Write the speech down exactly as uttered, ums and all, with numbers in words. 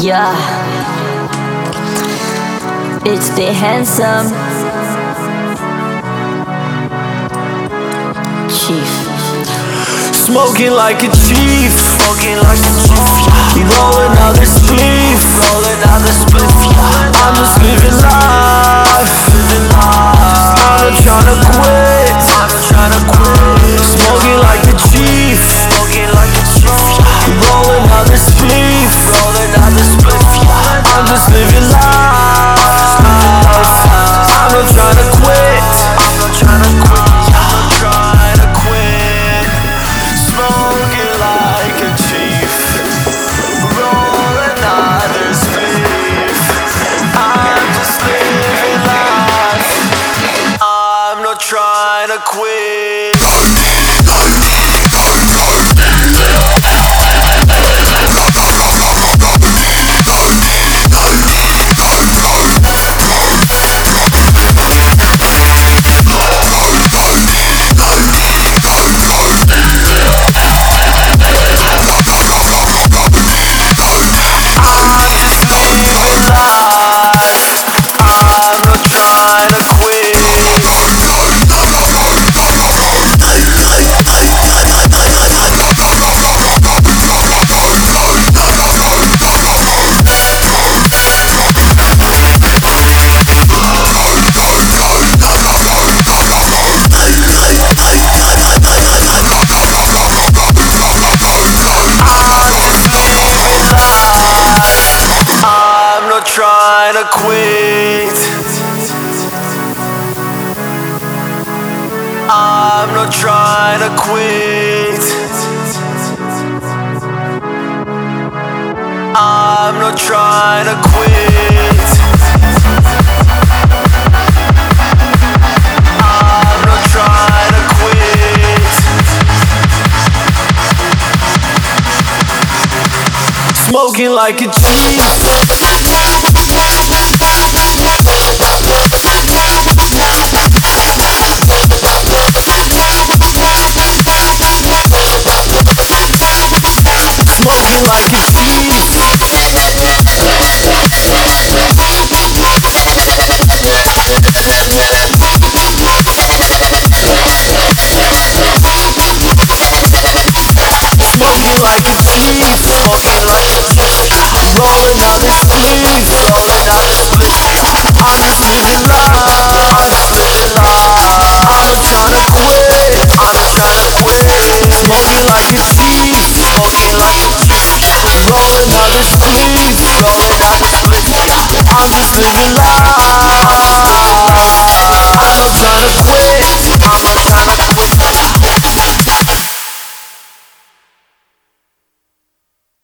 Yeah, it's the handsome chief. Smoking like a chief, smoking like a chief. Rolling out this spliff, rolling out this spliff. I'm just living life, living life. I'm not tryna quit, I'm not tryna quit. Smoking like a chief, smoking like a chief. Rolling out this spliff, rolling out this spliff. I'm just living life, I'm not tryna quit, I'm not tryna quit. I'm not tryna quit. Smoking like a chief, rolling out this spliff. I'm just living life, I'm not trying to quit. Trying to quit. I'm not trying to quit. I'm not trying to quit. I'm not trying to quit. Smoking like a chief. Smoking like a chief. Smoking like a chief. Smoking like a chief. Rolling out this spliff, rolling out this spliff. I'm just living life, living life. I'm not tryna quit, I'm not tryna quit. Smoking like a chief, smoking like a chief. Rolling out this spliff, rolling out this spliff. I'm just living life.